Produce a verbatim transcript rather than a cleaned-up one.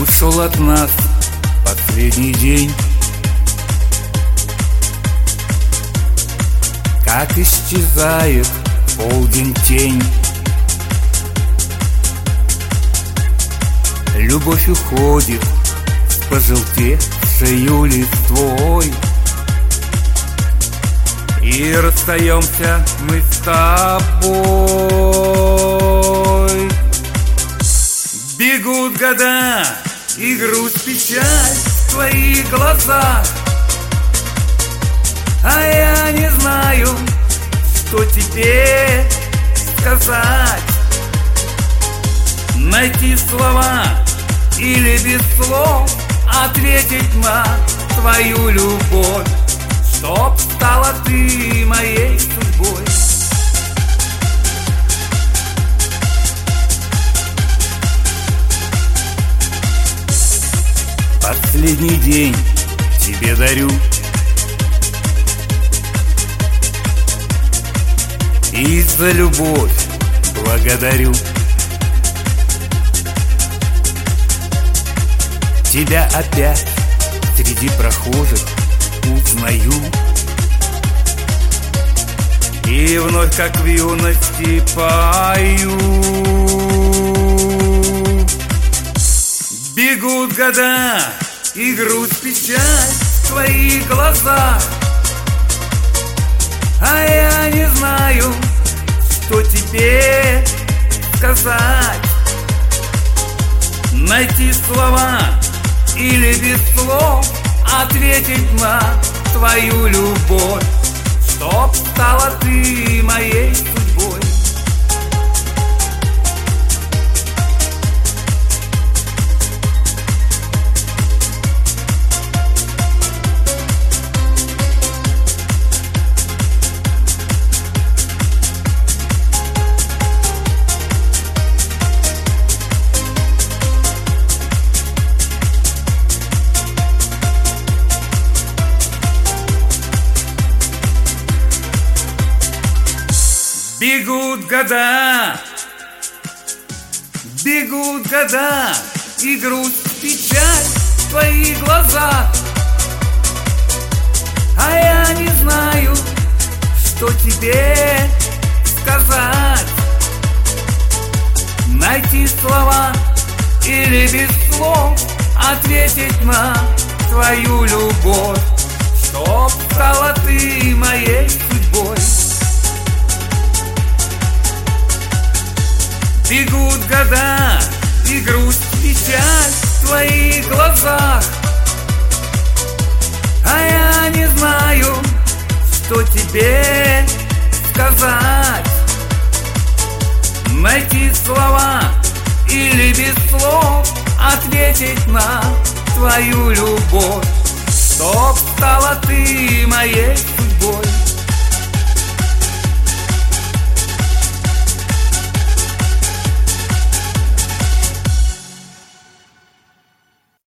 Ушел от нас последний день, как исчезает в полдень тень. Любовь уходит с пожелтевшею листвой, и расстаемся мы с тобой. Бегут года, и грусть, печаль в твоих глазах, а я не знаю, что тебе сказать. Найти слова или без слов ответить на твою любовь, чтоб стала ты моей судьбой. Последний день тебе дарю, и за любовь благодарю. Тебя опять среди прохожих узнаю, и вновь, как в юности, пою. Бегут года, и грусть, печаль в твоих глазах, а я не знаю, что тебе сказать. Найти слова или без слов ответить на твою любовь, чтоб стала ты моей судьбой. Бегут года, бегут года, и грусть, печаль в твоих глазах, а я не знаю, что тебе сказать. Найти слова или без слов ответить на твою любовь, чтоб стала ты моей судьбой. Бегут года, и грусть, печаль в твоих глазах, а я не знаю, что тебе сказать. Найти слова или без слов ответить на твою любовь, чтоб стала ты моей судьбой.